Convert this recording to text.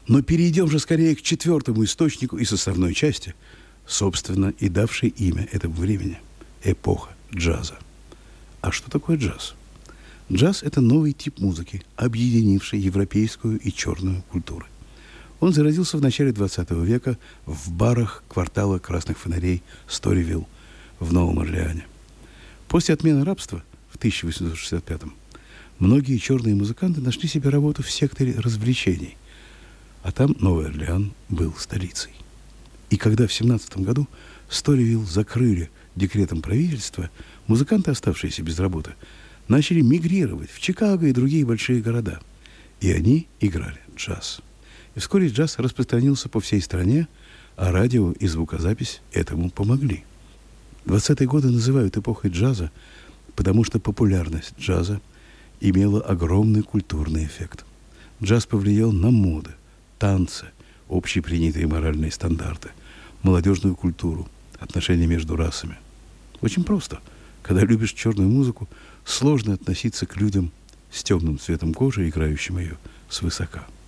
Но перейдем же скорее к четвертому источнику и составной части, собственно, и давшей имя этому времени – эпоха джаза. А что такое джаз? Джаз – это новый тип музыки, объединивший европейскую и черную культуры. Он зародился в начале XX века в барах квартала Красных Фонарей Сторивилл в Новом Орлеане. После отмены рабства в 1865-м многие черные музыканты нашли себе работу в секторе развлечений, а там Новый Орлеан был столицей. И когда в 1917 году Сторивилл закрыли декретом правительства, музыканты, оставшиеся без работы, начали мигрировать в Чикаго и другие большие города. И они играли джаз. И вскоре джаз распространился по всей стране, а радио и звукозапись этому помогли. 20-е годы называют эпохой джаза, потому что популярность джаза имела огромный культурный эффект. Джаз повлиял на моды, танцы, общепринятые моральные стандарты, молодежную культуру, отношения между расами. Очень просто. Когда любишь черную музыку, сложно относиться к людям с темным цветом кожи, играющим ее свысока.